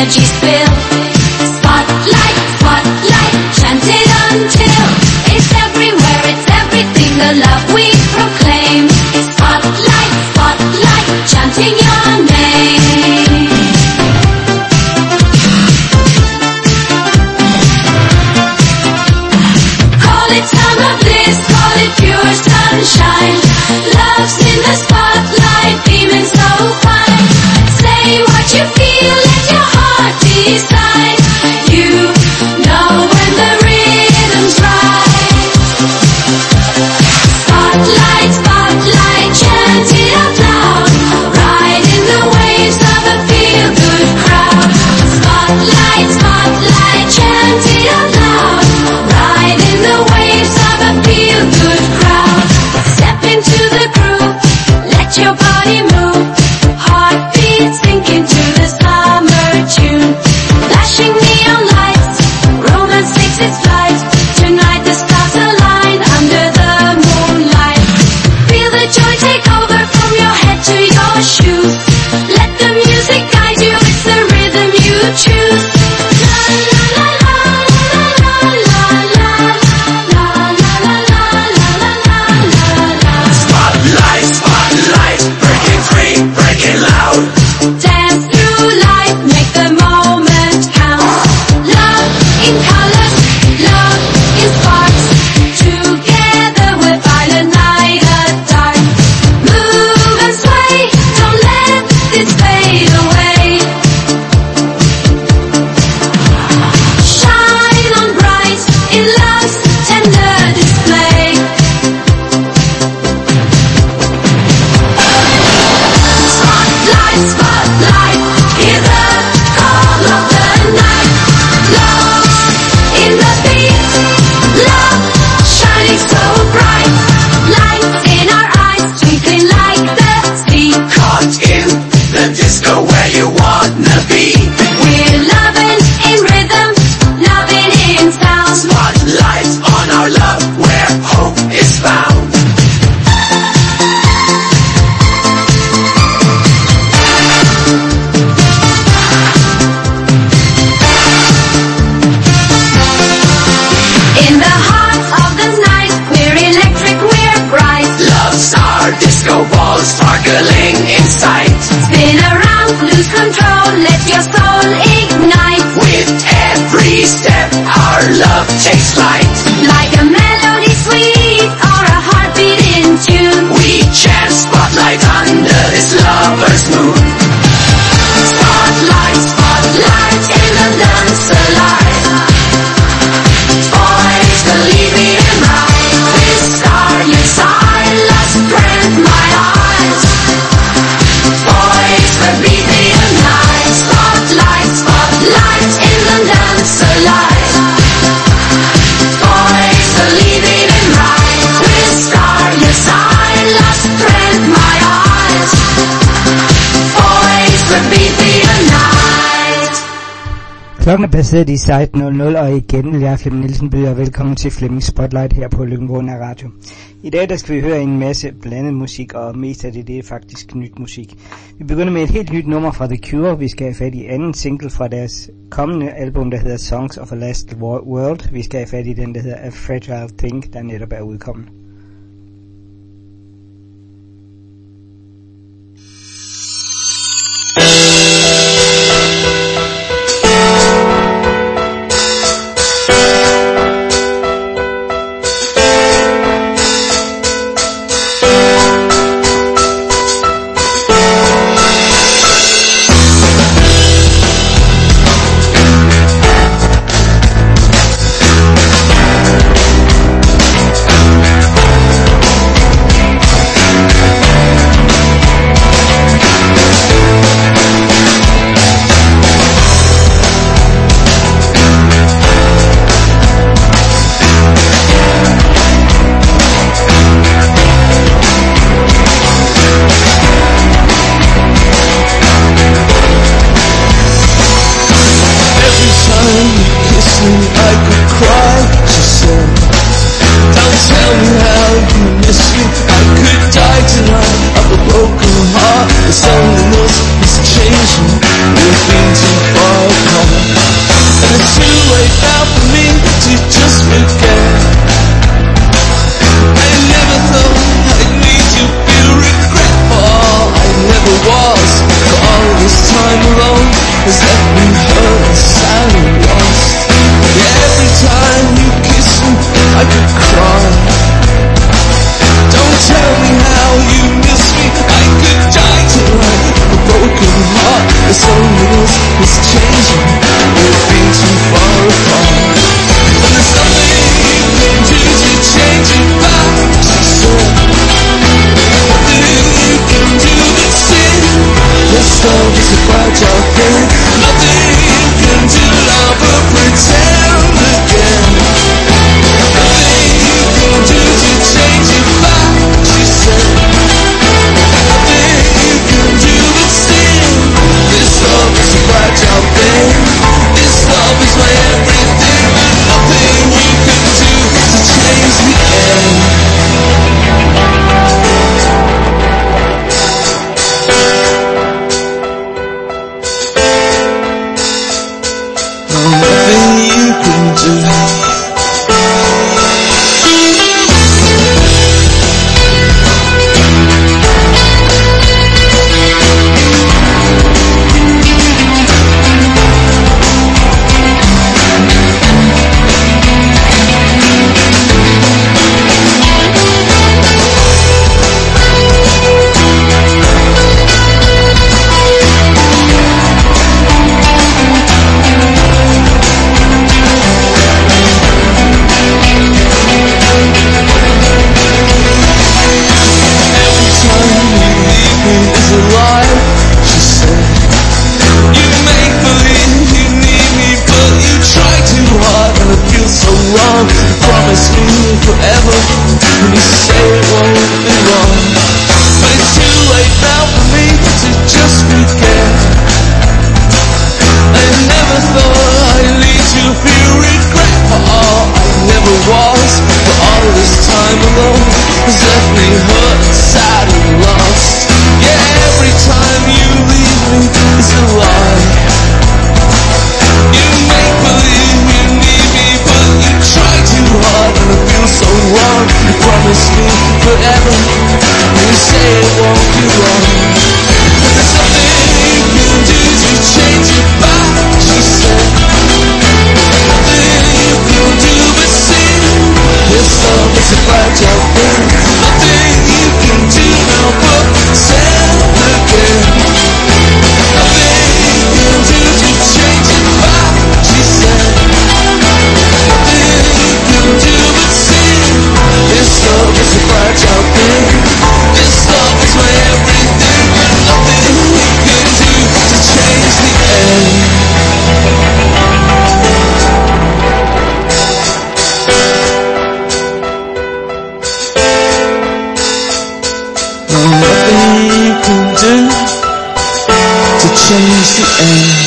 energy spill. Spotlight, spotlight, chanted until it's everywhere, it's everything, the love we proclaim. Spotlight, spotlight, chanting your name. Call it summer bliss, call it pure sunshine. Love's in the spotlight, beaming so fine. Say what you feel, let your heart decide. You know when the rhythm's right. Spotlight, spotlight, chant it out loud. Riding the waves of a feel-good crowd. Spotlight, spotlight, chant it out loud. Riding the waves of a feel-good crowd. Step into the groove, let your body move. Heartbeat sinking to the summer tune. Flashing neon lights, romance takes its flight. Tonight the stars align under the moonlight. Feel the joy take over from your head to your shoes. Let the music guide you, it's the rhythm you choose. La la la la la la la la la la la la la la. Spotlight, spotlight, breaking free, breaking loud. Dance through life, make the moment count. Love in colors, love in sparks. Together we'll find a night at dark. Move and sway, don't let this fade away. Shine on bright in love's tender display. Spotlight, spotlight, hear the call of the night. Love in the beat, love shining so bright. Light in our eyes, twinkling like the sea. Caught in the disco where you wanna be. We're loving in rhythm, loving in sound. Spotlight on our love where hope is found. In the heart of the night, we're electric, we're bright. Love's our disco ball sparkling in sight. Spin around, lose control, let your soul ignite. With every step our love takes flight. Like a melody sweet or a heartbeat in tune. We chant spotlight under this lover's moon. Spotlight, spotlight in the dance alive. Boys, believe me and right. This starless eye, last grant my eyes. Boys, Beat me at night. Spotlight, spotlight in the dance alive. Boys, believing in right. With starless eye, last grant my eyes. Boys, beat me at night. Klokken er passeret i 16.00, og igen jeg er Flemming Nielsen, byder velkommen til Flemming Spotlight her på Løkkenbrunn Radio. I dag der skal vi høre en masse blandet musik, og mest af det er faktisk nyt musik. Vi begynder med et helt nyt nummer fra The Cure. Vi skal have fat i anden single fra deres kommende album, der hedder Songs of a Last World. Vi skal have fat i den, der hedder A Fragile Thing, der netop er udkommet. lost. For all this time alone has left me hurt, sad and lost. Yeah, every time you kiss me, I could cry. Don't tell me how you miss me, I could die tonight. A broken heart, it's only us, it's changing. We've been too far apart. But there's nothing you can do to change it back, she said. Nothing you can do but sin. This love is a fragile thing. Nothing you can do now but pretend again. Nothing you can do to change it back, she said. Nothing you can do but sin. This love is a fragile thing. This love is my everything. Nothing you can do to change the end. Nothing you can do. Forever, when you say it won't be long. But it's too late now for me to just forget. I never thought I'd lead to feel regret for all I never was. But all this time alone has left me hurt, sad and lost. Yeah, every time you leave me, it's a lie. You make believe you need me, but you try too hard, and I feel so wrong. You promise me forever, and you say it won't be wrong. But there's nothing you can do to change it back, she said. Nothing you can do but sin. This love is a fragile thing. Nothing you can do now but pretend again. Nothing you can do to change it back, she said. Nothing you can do but sin. This love is a fragile thing. This love is my everything. Nothing you can do to change the end. Nothing you can do to change the end.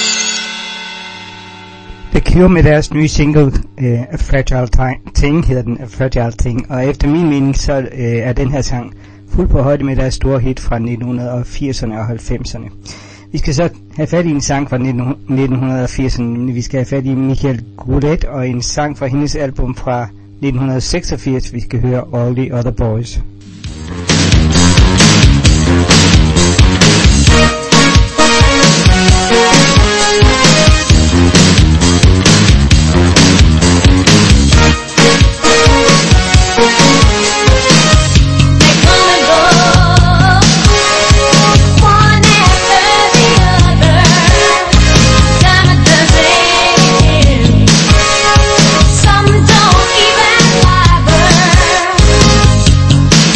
The Cure med deres nye single, A Fragile Thing, hedder den, A Fragile Thing, og efter min mening, så er den her sang fuldt på højde med deres store hit fra 1980'erne og 90'erne. Vi skal så have fat i en sang fra 1980'erne, vi skal have fat i Michael Goulet, og en sang fra hendes album fra 1986, vi skal høre All the Other Boys. Some don't even bother.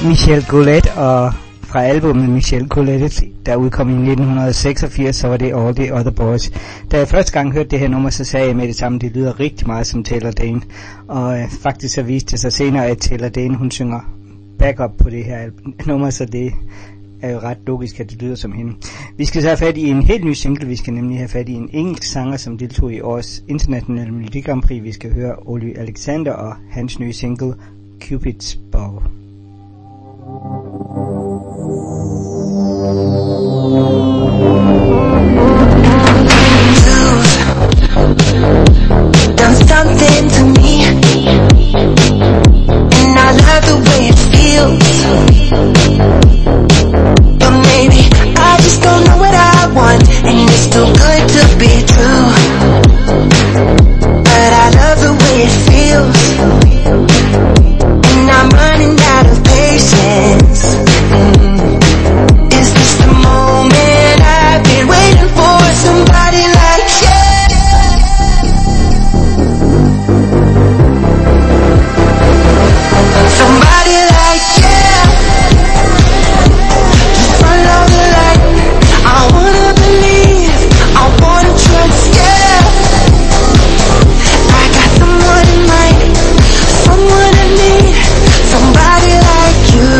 Michel Golett, og fra albumet Michel Golett, der udkom i 1986, så var det All the Other Boys. Da jeg første gang hørte det her nummer, så sagde jeg med det samme, det lyder rigtig meget som Taylor Dayne. Og faktisk så viste det sig senere, at Taylor Dayne, hun synger backup på det her nummer, så det er jo ret logisk, at det lyder som hende. Vi skal så have fat i en helt ny single. Vi skal nemlig have fat i en engelsk sanger, som deltog i årets internationale Melodi Grand Prix. Vi skal høre Olly Alexander og hans nye single Cupid's Bow. You've done something to me, and I love the way it feels. But maybe I just don't know what I want, and it's too good to be true. But I love the way it feels, and I'm running out of patience. Is this the moment I've been waiting for? Somebody like you. Somebody like you. Just follow the light. I wanna believe, I wanna trust you. I got someone in mind, someone I need, somebody like you.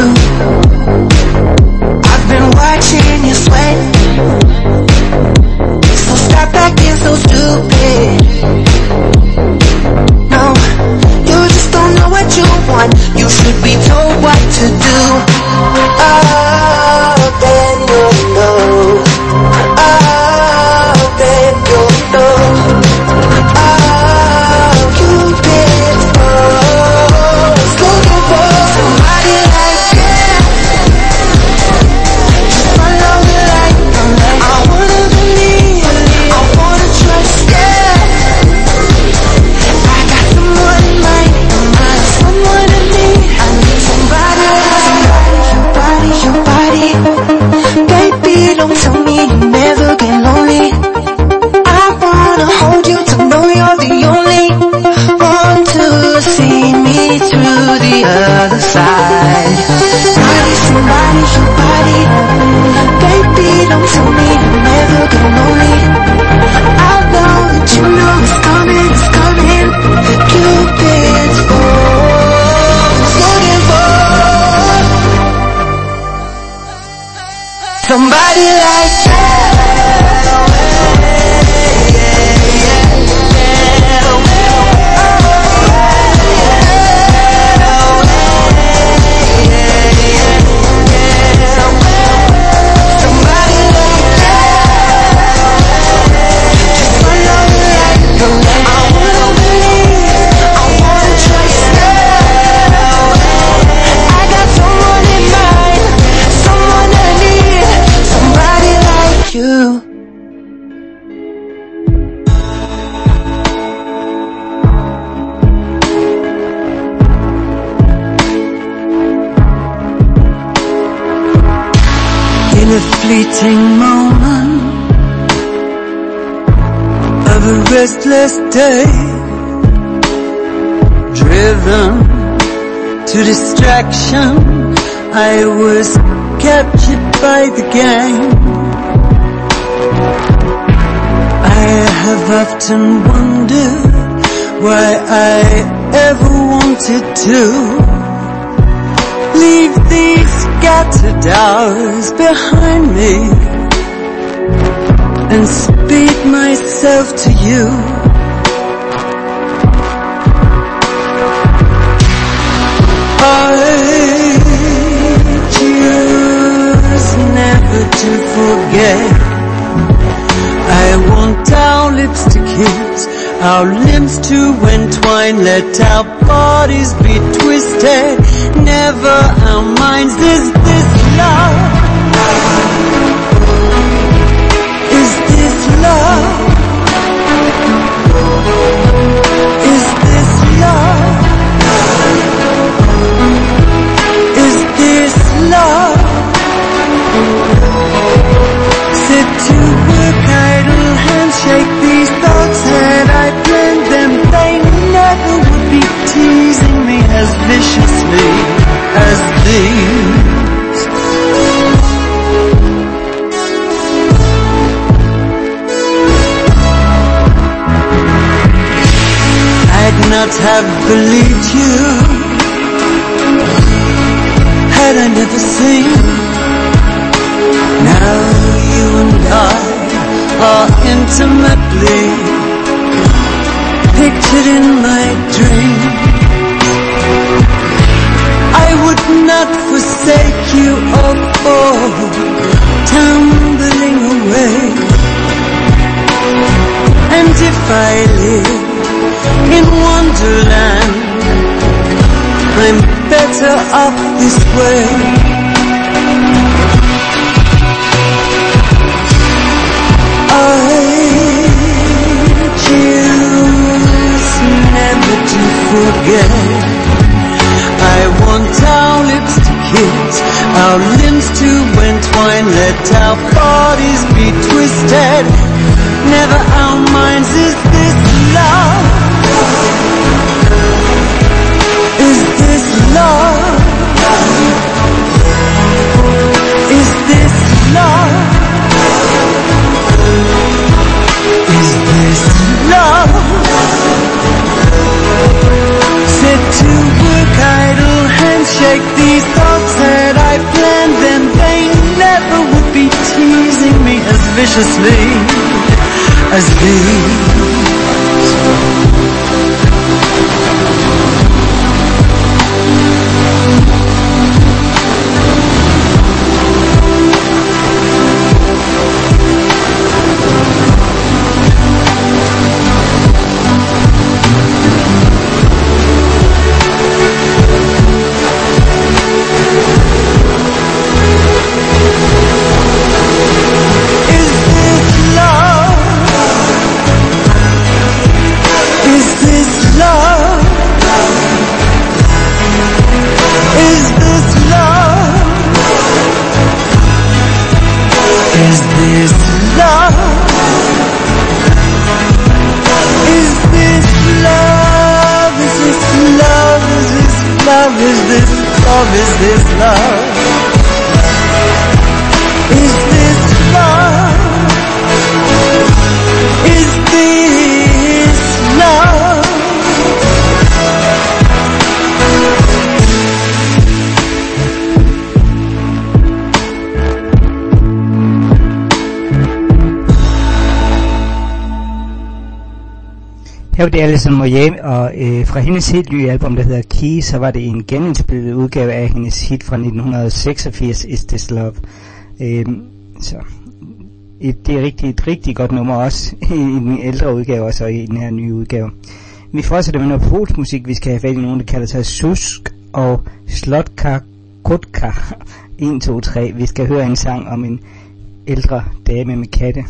I've been watching you sweat, so stop acting so stupid. No, you just don't know what you want. You should be told what to do. Oh, then you'll know. Oh, then you'll know. Oh, you've been looking for somebody like you. Just follow the light. I wanna believe, I wanna trust you. I got someone in mind, someone I need, somebody like your body. Baby, don't tell me you never get lonely. I wanna hold you to know you're the only one to see me through the other side. Somebody, your body. Baby, don't tell me you never get lonely. I know that you know it's coming, it's coming. The Cupid's bow, looking for somebody like you. In a fleeting moment of a restless day, driven to distraction, I was captured by the gang. I have often wondered why I ever wanted to leave these scattered hours behind me and speak myself to you. I choose never to forget. I want our lips to kiss, our limbs to entwine, let our bodies be twisted, never our minds. Is this love? Is this love? Is this love? Is this love? Sit to work, idle handshake, these thoughts had I planned them, they never would be teasing me as viciously as these. wouldn't have believed you had I never seen. Now you and I are intimately pictured in my dream. I would not forsake you or fall tumbling away. And if I live in Wonderland, I'm better off this way. I choose never to forget. I want our lips to kiss, our limbs to entwine, let our bodies be twisted, never our minds. Is this love? Is this love? Is this love? Is this love? Set to work, idle handshake, these thoughts that I planned, then they never would be teasing me as viciously as these. Is this love? Is this love? Is this love? Her var det Alison Moyet, og fra hendes helt nye album, der hedder Key, så var det en genindspillet udgave af hendes hit fra 1986, Is This Love. Så det er et rigtig godt nummer også, i den ældre udgave, og så i den her nye udgave. Vi fortsætter med noget folkmusik. Vi skal have fat i nogen, der kalder sig Susk og Slotka Kotka 1, 2, 3. Vi skal høre en sang om en ældre dame med katte.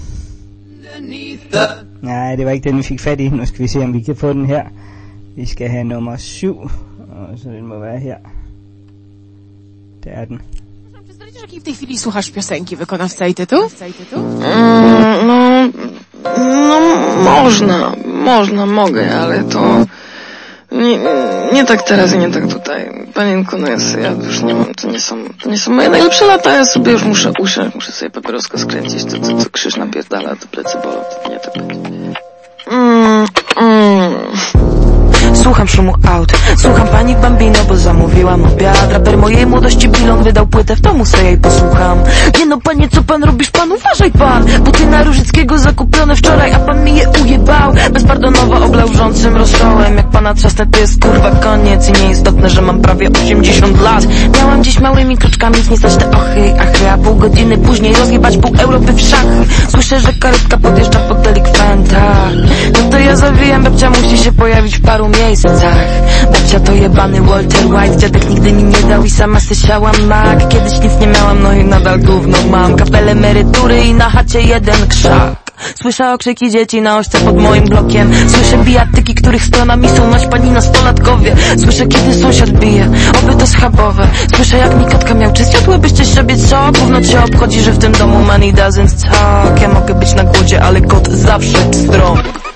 Nej, det var ikke den, vi fik fat i. Nu skal vi se, om vi kan få den her. Vi skal have nummer 7, og så den må være her. Der er den. Jaki w tej chwili słuchasz piosenki wykonawca i tytuł? Mogę, ale to nie tak teraz i nie tak tutaj. Panienko, no ja już nie mam, to nie są moje najlepsze lata, ja sobie już muszę usiąść, muszę sobie papierosko skręcić, to krzyż napierdala, to plecy bolą, to nie tak będzie. Słucham szumu aut, słucham pani Bambino, bo zamówiłam obiad. Raper mojej młodości Bilon wydał płytę, w domu sobie jej posłucham. Nie no panie, co pan robisz, pan uważaj pan. Buty na Różyckiego zakupione wczoraj, a pan mi je ujebał. Bezpardonowo oblał wrzącym rosołem. Jak pana trzasnę, to jest kurwa koniec. I nieistotne, że mam prawie 80 lat. Miałam dziś małymi kroczkami zniecać te ochy, achy, a pół godziny później rozjebać pół Europy w szachy. Słyszę, że karetka podjeżdża pod delikwenta. No to ja zawijam, babcia musi się pojawić w paru miejscach. Babcia to jebany Walter White, dziadek nigdy mi nie dał i sama sysiałam mak. Kiedyś nic nie miałam, no i nadal gówno mam. Kapel emerytury i na chacie jeden krzak. Słyszę okrzyki dzieci na ośce pod moim blokiem. Słyszę bijatyki, których stronami są naćpani nastolatkowie. Słyszę, kiedy sąsiad bije, oby to schabowe. Słyszę, jak mi kotka miał, czy zjadłybyście sobie co? Gówno cię obchodzi, że w tym domu money doesn't talk. Ja mogę być na głodzie, ale kot zawsze pstrąg.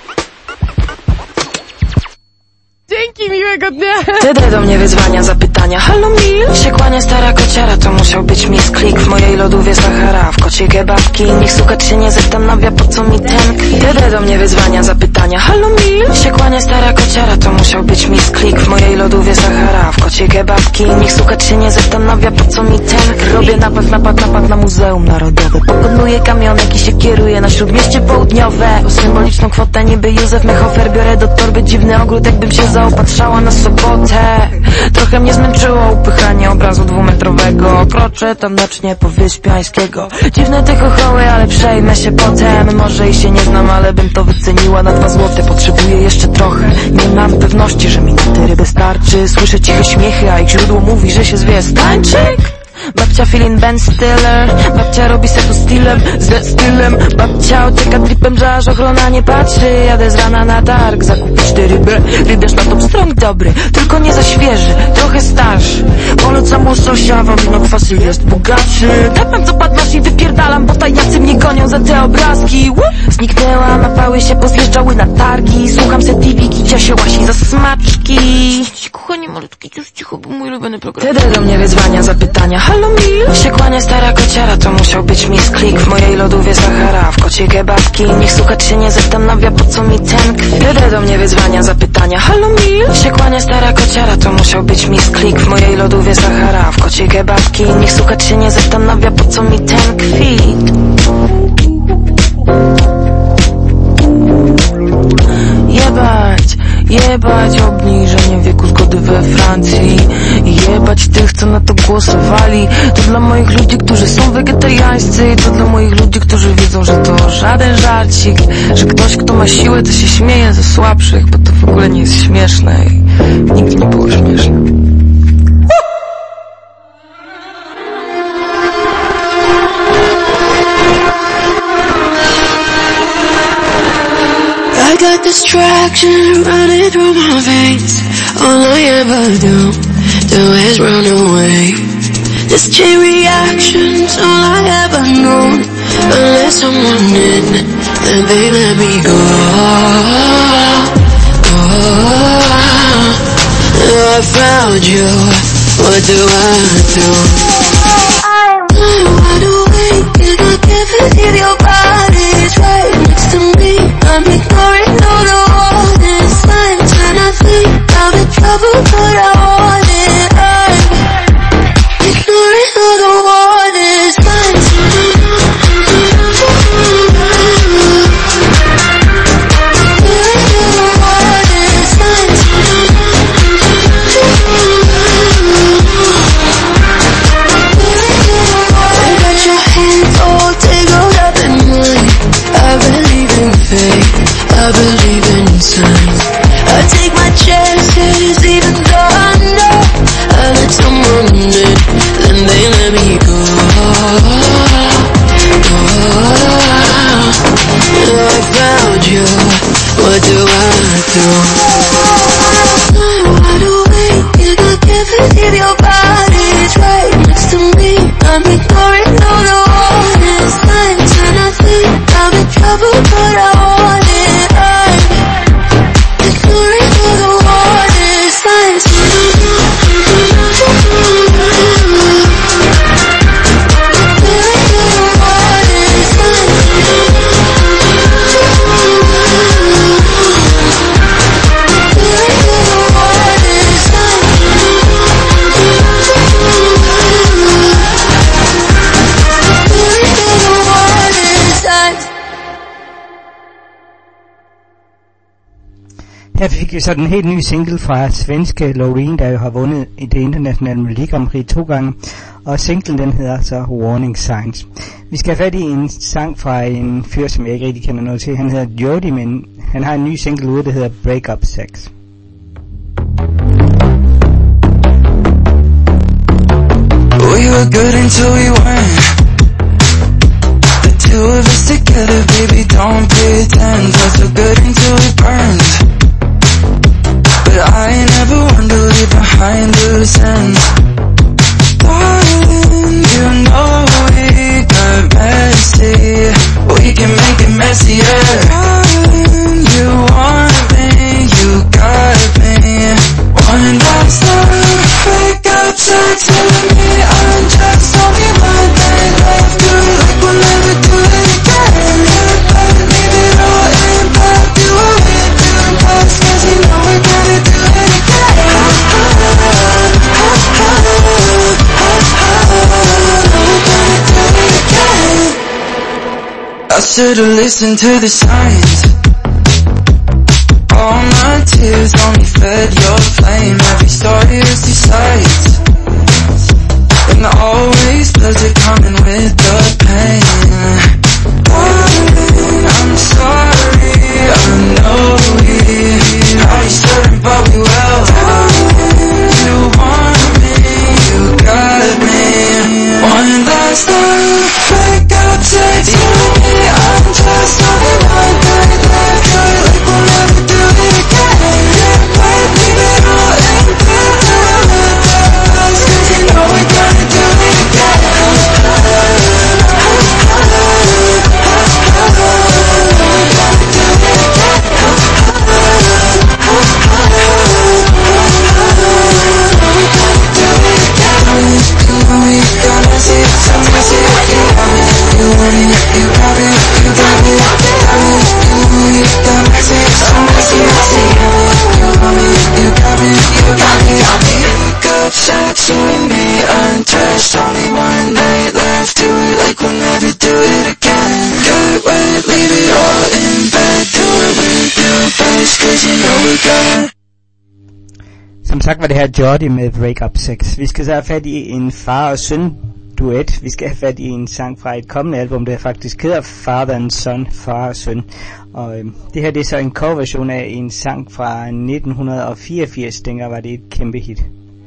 Dzięki, miłego dnia! Wtedy do mnie wyzwania, zapytania. Halo Mil? Się kłania stara kociara, to musiał być Miss Click. W mojej lodówie Sahara, w kocie kocie kebabki. Niech słuchacz się nie zastanawia, po co mi ten kwit. Wtedy do mnie wyzwania, zapytania. Halo mil, się kłania stara kociara, to musiał być Miss Klik. W mojej lodówie Sahara, w kocie kebabki. Niech słuchacz się nie zastanawia, po co mi ten kwit. Robię napad na Muzeum Narodowe. Pokonuję kamionek i się kieruję na Śródmieście Południowe. O symboliczną kwotę niby Józef Mehofer biorę do torby dziwny ogród, jakbym się zaopatrzała na sobotę. Trochę mnie zmęczyło upychanie obrazu dwumetrowego. Kroczę tanecznie po Wyspiańskiego. Dziwne te chochoły, ale przejmę się potem. Może i się nie znam, ale bym to wyceniła na 2 złote. Potrzebuję jeszcze trochę. Nie mam pewności, że mi na te ryby starczy. Słyszę ciche śmiechy, a ich źródło mówi, że się zwie stańczyk. Babcia feeling Ben Stiller. Babcia robi setu ze stylem. Babcia ucieka tripem, że aż ochrona nie patrzy. Jadę z rana na targ, zakupić 4 ryby. Rybiarz na top strong dobry, tylko nie za świeży, trochę starszy. Polecam łososia, wino kwasy jest bogatszy. Tepem co padmasz i wypierdalam, bo tajniacy mnie gonią za te obrazki. Zniknęłam, a pały się pozjeżdżały na targi. Słucham se TV, kicia się łasi za smaczki. Kochanie malutki, już cicho, bo mój ulubiony program. Wtedy do mnie wyzwania, zapytania. Halo mil, się kłania stara kociara, to musiał być Miss Klik. W mojej lodówie Sahara, w kocie kebabki. Niech słuchacz się nie zastanawia, po co mi ten kwit. Wtedy do mnie wyzwania, zapytania. Halo mil, się kłania stara kociara, to musiał być Miss Klik. W mojej lodówie Sahara, w kocie kebabki. Niech słuchacz się nie zastanawia, po co mi ten kwit. Jebać obniżenie wieku zgody we Francji. Jebać tych, co na to głosowali. To dla moich ludzi, którzy są wegetariańscy. To dla moich ludzi, którzy wiedzą, że to żaden żarcik. Że ktoś, kto ma siłę, to się śmieje ze słabszych. Bo to w ogóle nie jest śmieszne i nigdy nie było śmieszne. I got distraction running through my veins. All I ever do is run away. This chain reaction's all I ever know. Unless someone in, then they let me go. I found you, what do I do? I'm wide awake and I can't believe your body's right next to me. I'm ignoring all the warning signs when I think I'm in trouble, but I want it. I'm ignoring all the warning signs. I got your hands all tangled up in mine. I believe in fate, I believe in signs. I take my chances even though I know I let someone in, then they let me go. I found you, what do I do? I'm wide awake and I can't believe your body's right next to me. I'm ignoring all the warning signs and I think I'm in trouble, but I want it. I'm ignoring all the warning signs. Her fik vi så den helt nye single fra svenske Loreen, der jo har vundet i det internationale Melodi Grand Prix 2 gange, og singlen den hedder så Warning Signs. Vi skal have fat i en sang fra en fyr, som jeg ikke rigtig kender noget til. Han hedder Jody, men han har en ny single ude, der hedder Break Up Sex. We were good until we weren't. The two of us together, baby, don't pretend. Felt so good until we burned. But I never want to leave behind loose ends. Darling, you know we got messy. We can make it messier. Darling, you want me, you got me. One last time, break up sex with me. I'm just only one thing left to like when I should've listened to the signs. All my tears only fed your flame. Every story is two sides, and always pleasure coming with the pain. Darling, I'm sorry, I know we already started, but we will. Darling, you want me, you got me. One last time, wake up, text me, I'm just on one night left. Feel like we'll never do it again. Can't wait, leave it all in paradise, 'cause you know we're gonna do it again. Shots and me undressed, only one night left. Do it like we'll never do it again. Get wet, leave it all in bed. Do it with your best, 'cause you know we got. Som sagt var det her Jordi med Break Up Sex. Vi skal så have fat i en far og søn duet. Vi skal have fat i en sang fra et kommende album, der faktisk hedder Father and Son, far og søn. Og det her det er så en coverversion af en sang fra 1984. Dengang var det et kæmpe hit.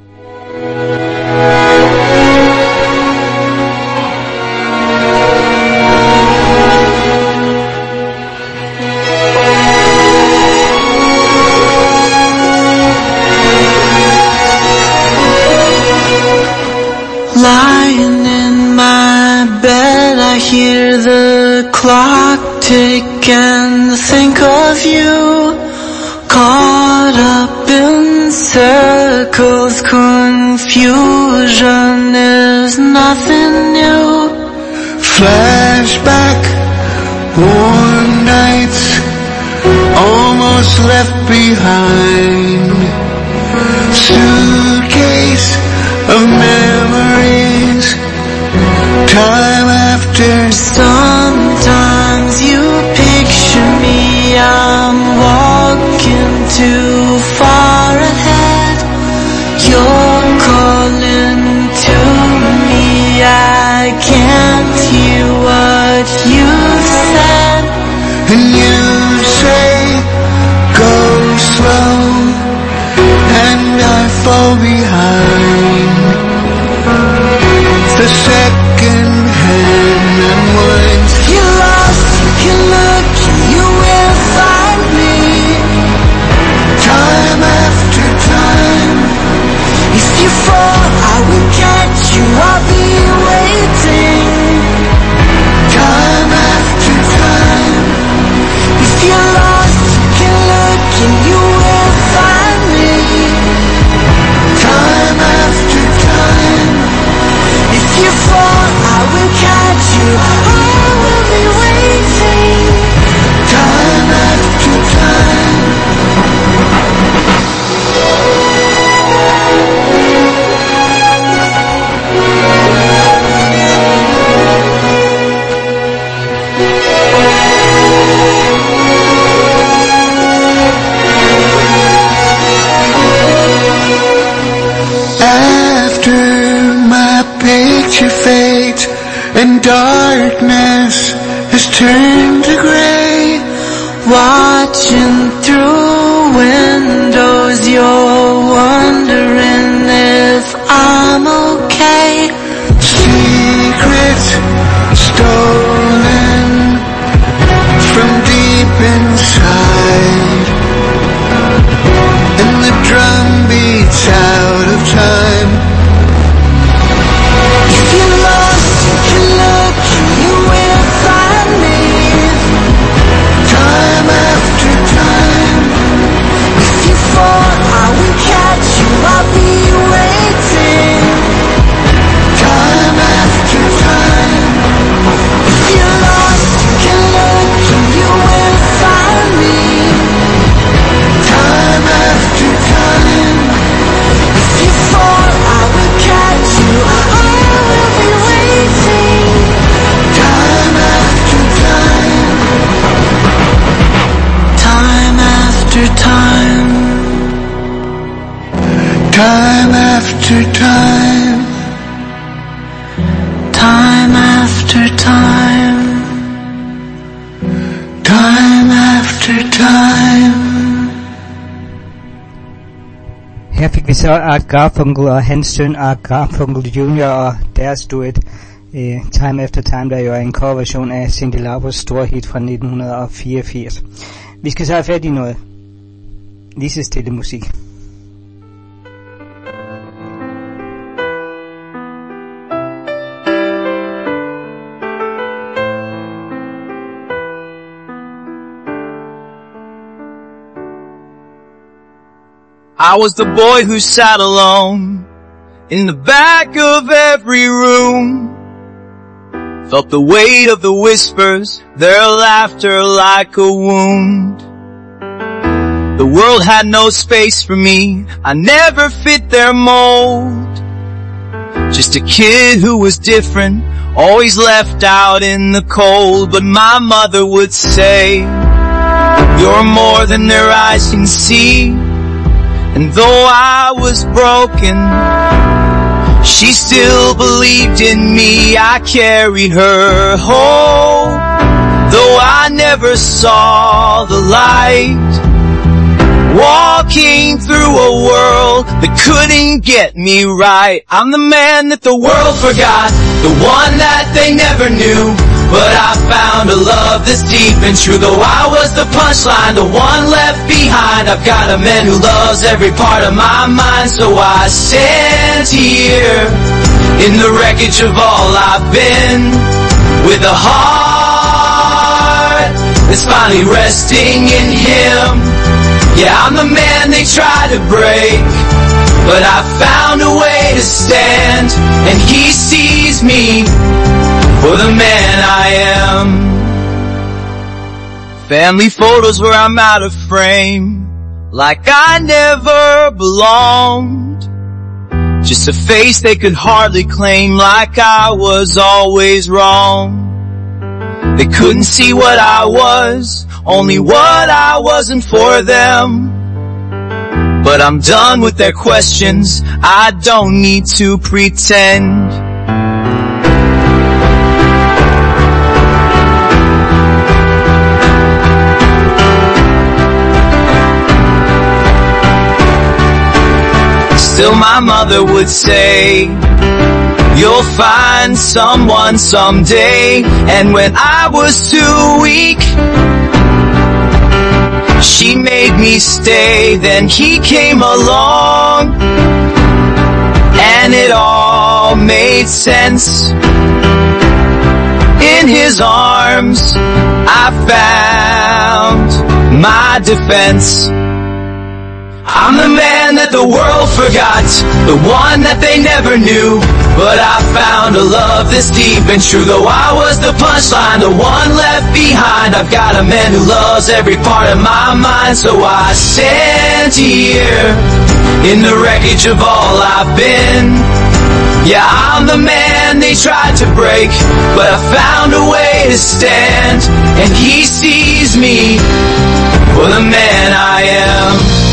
Lying in my bed, I hear the clock tick and think of you. Caught up in circles, confusion is nothing new. Flashback, warm nights, almost left behind. Suitcase of memories, time after. Sometimes you picture me, I'm walking too far ahead. You're calling to me, I can't hear what you've said. And you say, go slow, and I fall behind. The second hand unwinds. If you're lost, you can look and you will find me. Time after time. If you fall, I will catch you, I'll be waiting. Time after time. If you're lost, you can look and you will find me. Time after time. If you fall, I will catch you, I will be waiting. Time after time. After my picture fades and darkness has turned to gray, Watching through windows, you're wondering if I'm okay. secrets stolen from deep inside, and the drum beats out of time. If you're lost, you can look and you will find me. Time after time. vi så Art Garfunkel og hans søn Art Garfunkel Jr. og deres duet Time After Time, der jo er en coverversion af Cyndi Laupers store hit fra 1984. Vi skal så have fat i noget lige så stille musik. I was the boy who sat alone in the back of every room, felt the weight of the whispers, their laughter like a wound. The world had no space for me, I never fit their mold. Just a kid who was different, always left out in the cold. But my mother would say, you're more than their eyes can see. And though I was broken, she still believed in me. I carried her home, though I never saw the light. Walking through a world that couldn't get me right. I'm the man that the world forgot, the one that they never knew. But I found a love that's deep and true. Though I was the punchline, the one left behind, I've got a man who loves every part of my mind. So I stand here in the wreckage of all I've been, with a heart that's finally resting in him. Yeah, I'm the man they tried to break, but I found a way to stand, and he sees me for the man I am. Family photos where I'm out of frame, like I never belonged. Just a face they could hardly claim, like I was always wrong. They couldn't see what I was, only what I wasn't for them. But I'm done with their questions, I don't need to pretend. Still my mother would say, you'll find someone someday. And when I was too weak, she made me stay. Then he came along, and it all made sense. In his arms I found my defense. I'm the man that the world forgot, the one that they never knew. But I found a love that's deep and true. Though I was the punchline, the one left behind, I've got a man who loves every part of my mind. So I stand here in the wreckage of all I've been. Yeah, I'm the man they tried to break, but I found a way to stand, and he sees me for the man I am.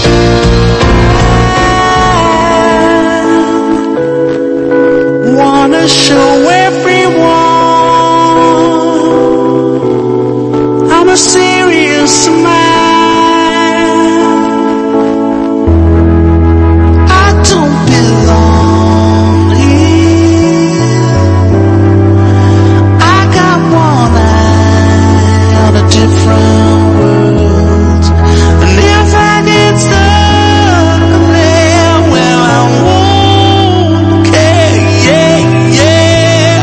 Wanna show everyone I'm a serious man. I don't belong here. I got one eye on a different world. And if I get stuck there, well, I won't care. Yeah, yeah.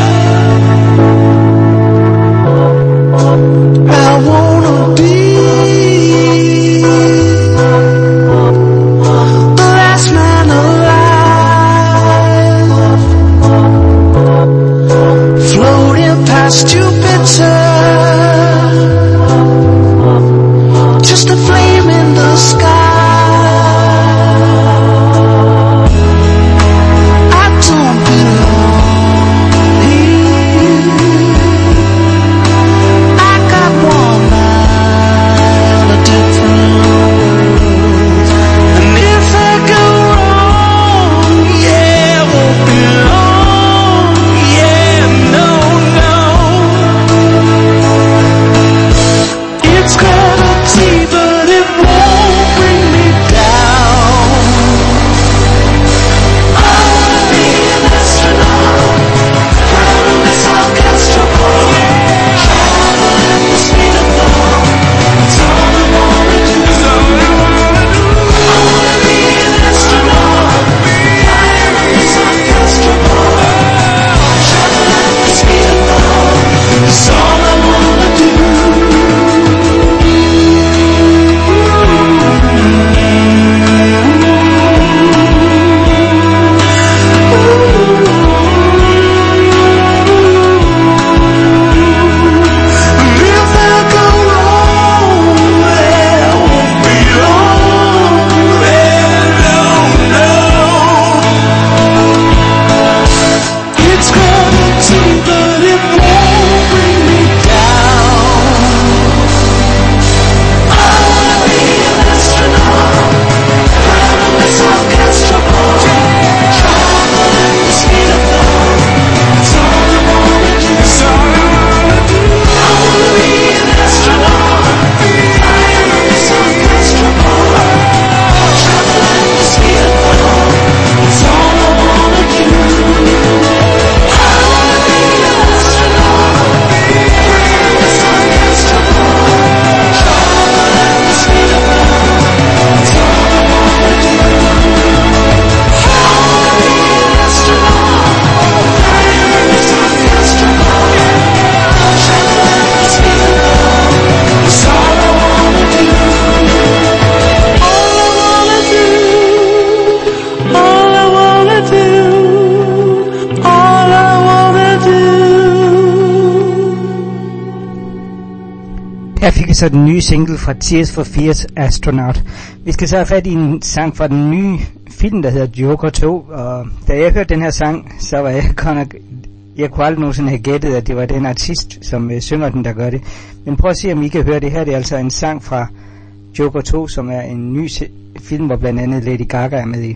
Her fik vi så den nye single fra Tears for Fears, Astronaut. Vi skal så have fat i en sang fra den nye film, der hedder Joker 2, og da jeg hørte den her sang, så var jeg jeg kunne aldrig nogensinde have gættet, at det var den artist, som synger den, der gør det. Men prøv at se, om I kan høre det her. Det er altså en sang fra Joker 2, som er en ny film, hvor blandt andet Lady Gaga er med i.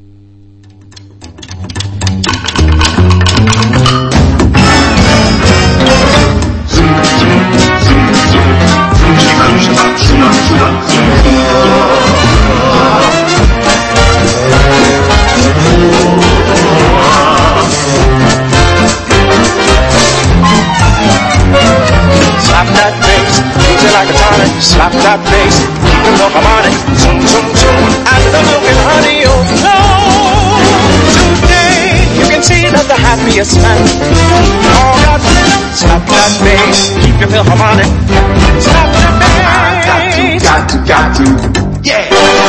Slap that bass, use it like a tonic. Slap that bass, keep the milk harmonic. Zoom, zoom, zoom, add the milk and honey, oh no. Today you can see that the happiest man. All got slap that bass, keep your milk harmonic. Slap that bass. Got to, yeah.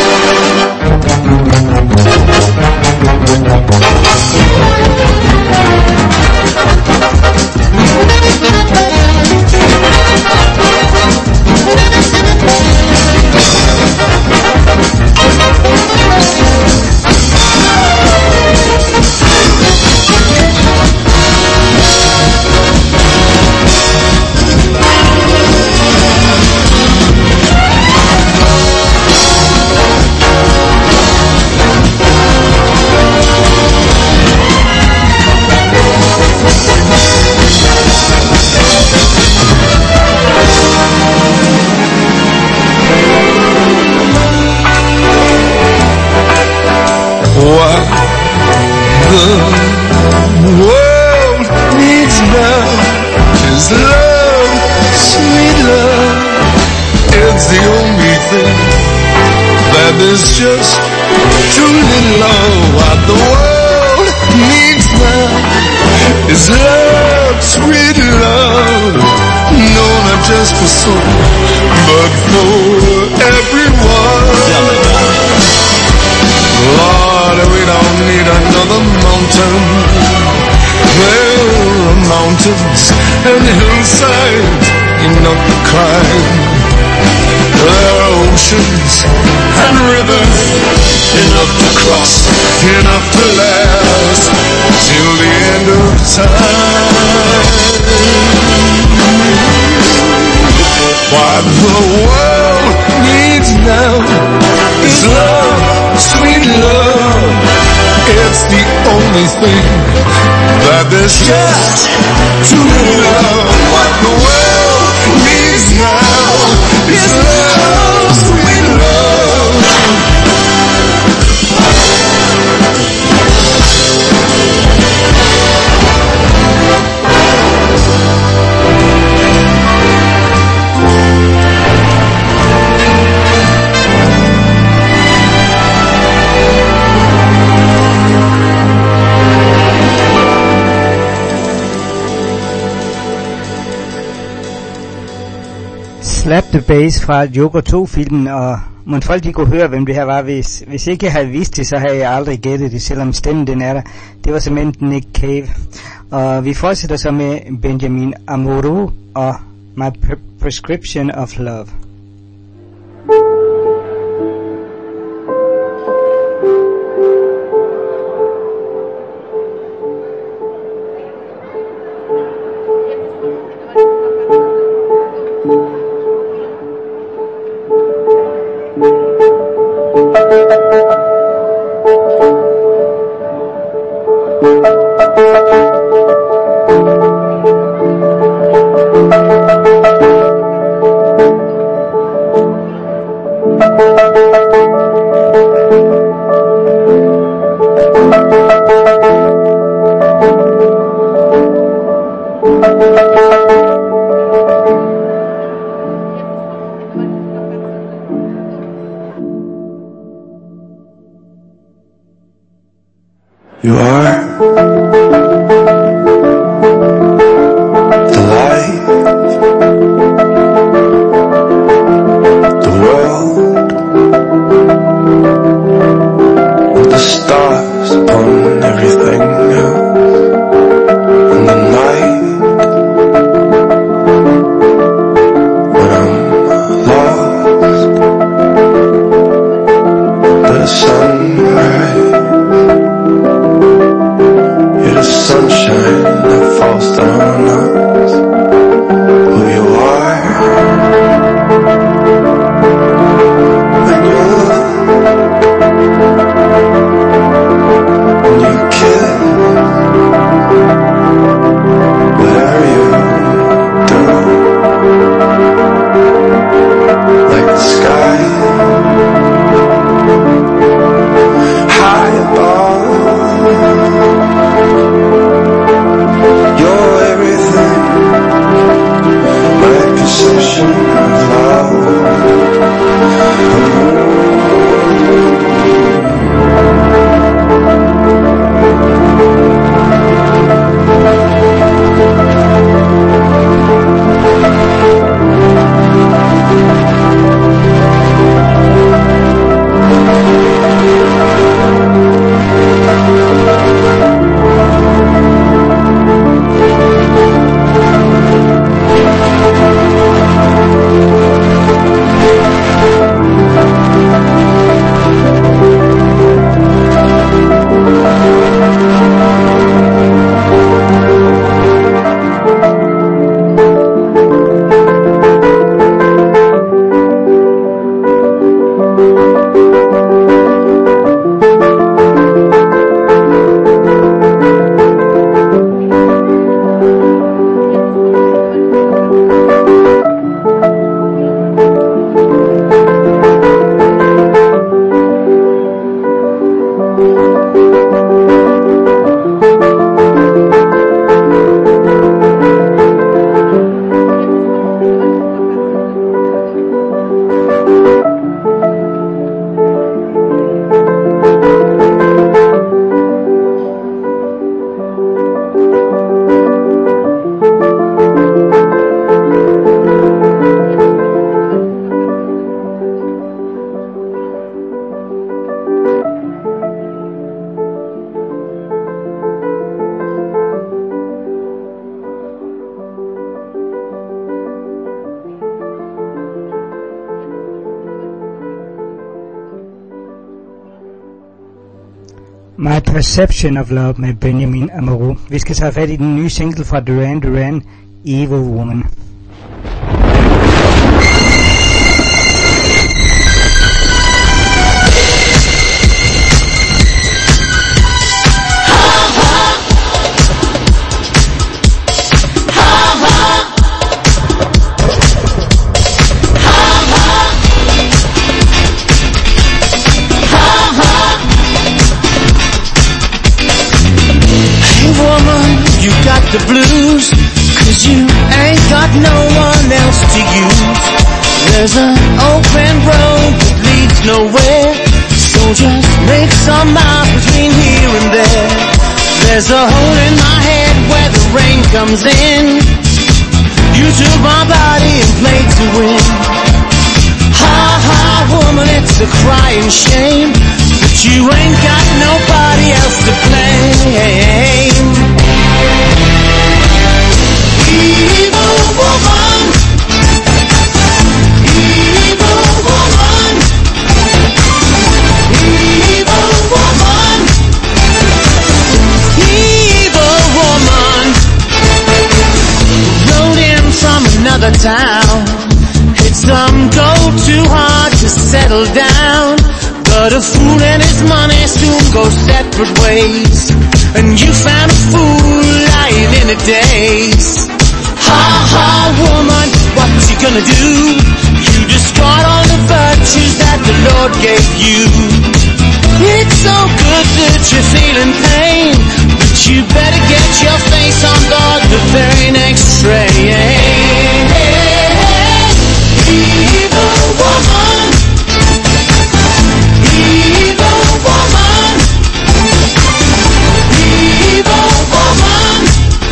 What the world needs now is love, sweet love. It's the only thing that is just too little of. What the world needs now is love, sweet love. No, not just for some, but for everyone. Lord, we don't need another mountain. There are mountains and hillsides enough to climb. There are oceans and rivers enough to cross, enough to last till the end of time. What the world needs now is love, sweet love. It's the only thing that there's just too little of. What the world needs now is love, sweet love. Slap the Bass fra Joker 2-filmen, og mon folk de kunne høre, hvem det her var. Hvis ikke jeg havde vidst det, så havde jeg aldrig gættet det, selvom stemmen den er der. Det var simpelthen Nick Cave. Og vi fortsætter så med Benjamin Amorou og My Prescription of Love. You are the light, the world, with the stars upon everything new, and the night when I'm don't know who you are. When you kiss, whatever you do, like the sky high above. You're everything, my possession of love. My Perception of Love med Benjamin Amaro. Vi skal tage fat i den nye single fra Duran Duran, Evil Woman. The blues, 'cause you ain't got no one else to use. There's an open road that leads nowhere, so just make some miles between here and there. There's a hole in my head where the rain comes in. You took my body and played to win. Ha ha, woman, it's a crying shame that you ain't got nobody else to blame. Evil woman, evil woman, evil woman, evil woman. Rode in from another town. It's go too hard to settle down, but a fool and his money soon go separate ways. And you found a fool lying in a daze. Ha ha, woman, what you gonna do? You destroyed all the virtues that the Lord gave you. It's so good that you're feeling pain, but you better get your face on board the very next train. Evil woman, evil woman, evil woman,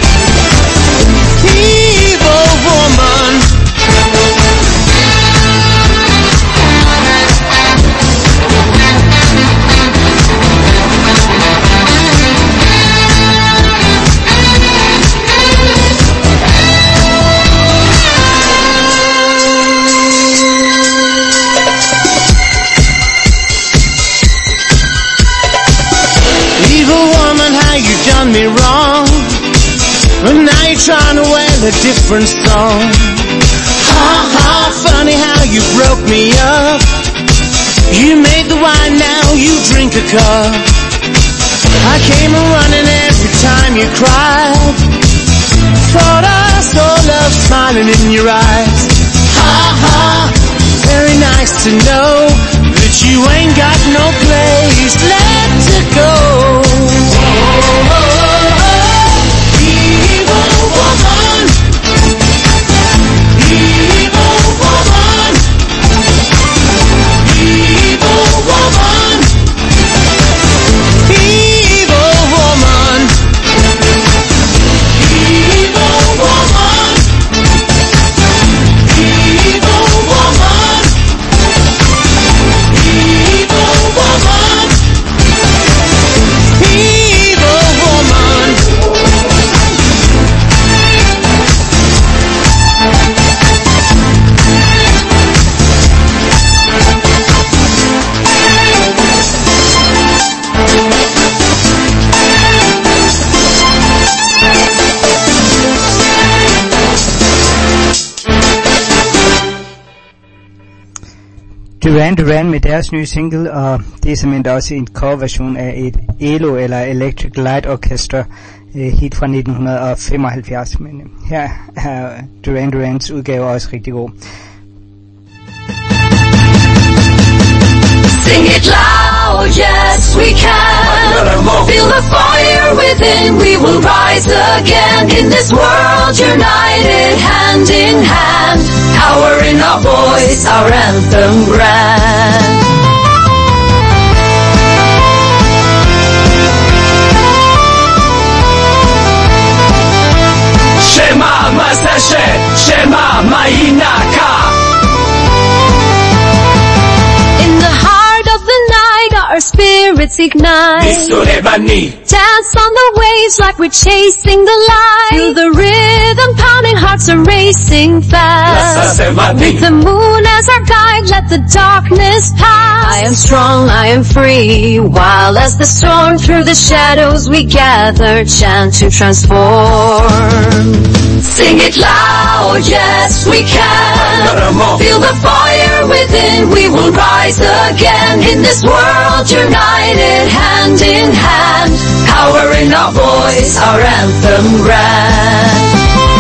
evil woman. trying to wail a different song. Ha ha, funny how you broke me up. You made the wine, now you drink a cup. I came running every time you cried. Thought I saw love smiling in your eyes. Ha ha, very nice to know that you ain't got no place left to go. Evil woman, evil woman, evil woman, evil woman, evil woman, evil woman, evil woman, evil woman. Duran Duran med deres nye single, og det er simpelthen også en coverversion af et ELO eller Electric Light Orchestra hit fra 1975, men her er Duran Durans udgave også rigtig god. Sing it loud, yes we can. Feel the fire within, we will rise again. In this world united, hand in hand. Power in our voice, our anthem grand. Shema Masashe, Shema Mainaka. In the heart of the night, our spirits ignite. Dance on the waves like we're chasing the light. Feel the rhythm pounding, hearts are racing fast. With the moon as our guide, let the darkness pass. I am strong, I am free, while as the storm through the shadows we gather, chant to transform. Sing it loud, yes we can. Feel the fire within, we will rise again. In this world united, hand in hand. Power in our voice, our anthem grand.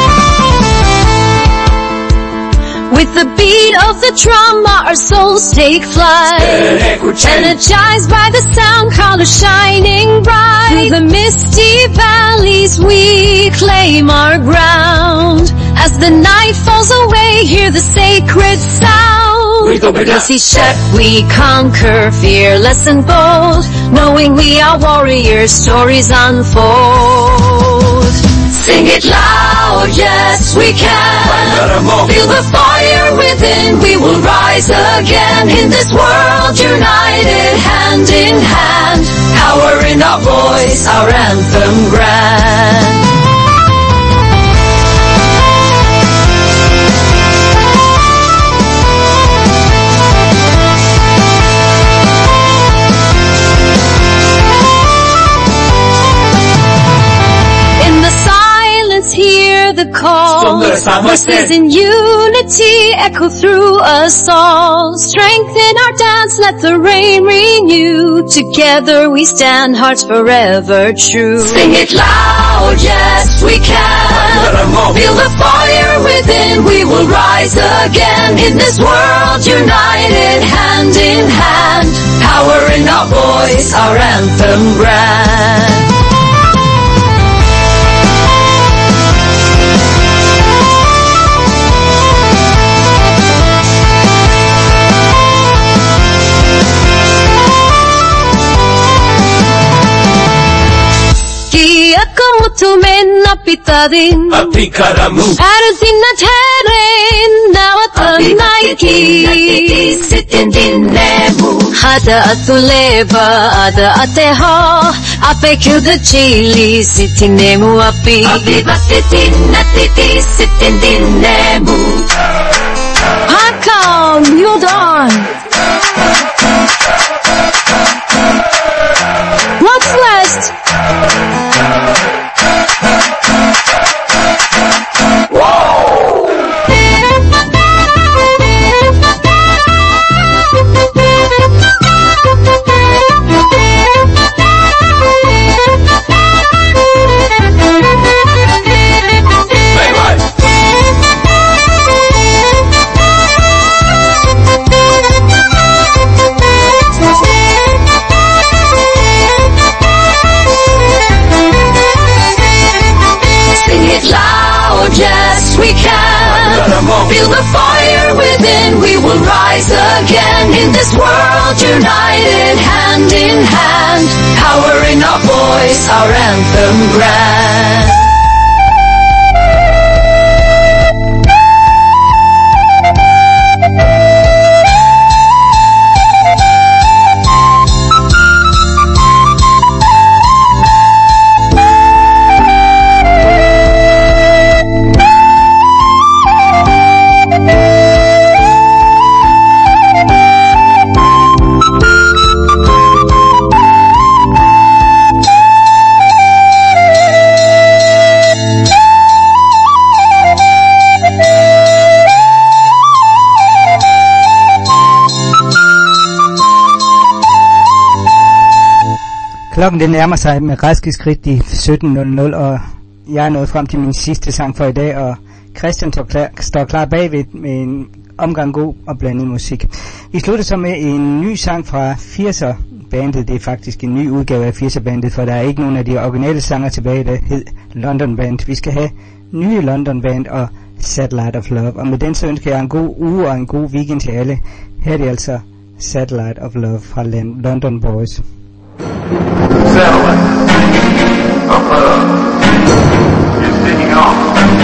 With the beat of the drum, our souls take flight. Energized by the sound, colors shining bright. Through the misty valleys, we claim our ground. As the night falls away, hear the sacred sound. With each step we conquer, fearless and bold. Knowing we are warriors, stories unfold. Sing it loud, yes we can. Feel the fire within, we will rise again. In this world united, hand in hand. Power in our voice, our anthem grand. Hear the call. Voices in unity echo through us all. Strengthen our dance, let the rain renew. Together we stand, hearts forever true. Sing it loud, yes we can. Feel the fire within, we will rise again. In this world united, hand in hand. Power in our voice, our anthem grand. Como tu men apitadin Arasin na terren Nawatan naiki Sitin din nemu Hada atuleva Ada ateho Ape kyuda chili Sitin nemu api Apiba sitin natiti Sitin din nemu Hakam Yudon What's left? Feel the fire within, we will rise again in this world united, hand in hand. Power in our voice, our anthem grand. Klokken det nærmer sig med raske skridt i 17.00, og jeg er nået frem til min sidste sang for i dag, og Christian står klar bagved med en omgang god og blandet musik. Vi slutter så med en ny sang fra 80'er-bandet. Det er faktisk en ny udgave af 80'er-bandet, for der er ikke nogen af de originale sanger tilbage, der hed London Band. Vi skal have nye London Band og Satellite of Love, og med den så ønsker jeg en god uge og en god weekend til alle. Her er det altså Satellite of Love fra London Boys. Satellite of love is taking off.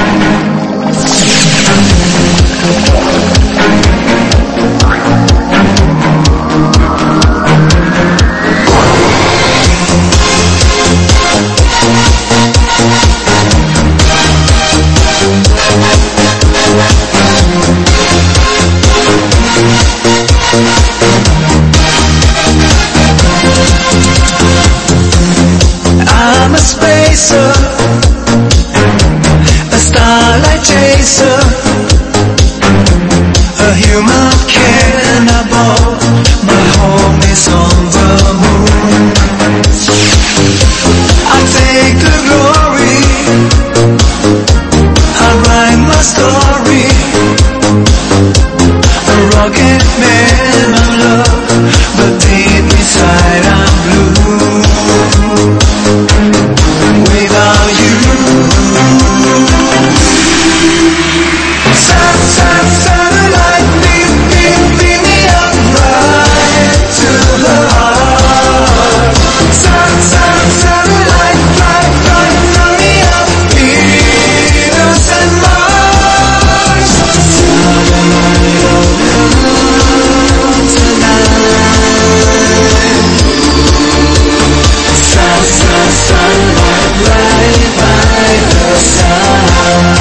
I'm a spacer, a starlight chaser, a human cannibal. My home is on the moon. I take the glory, I write my story. A rocket man of love, but deep inside I'm blue. Without you, satellite, beam me up right to the heart. Satellite, fly me up, Venus and Mars. Satellite of love tonight. Satellite right by the side.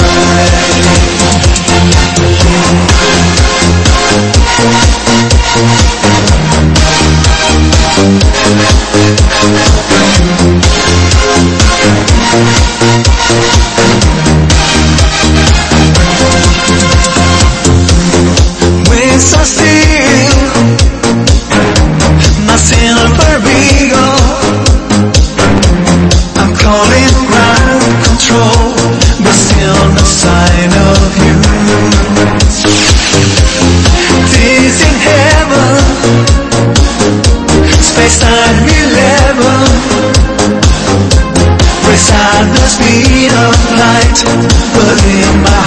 Winds are still, my silver beagle. I'm calling ground control, but still no sign of you. This in heaven, space-time 11. Race at the speed of light, but in my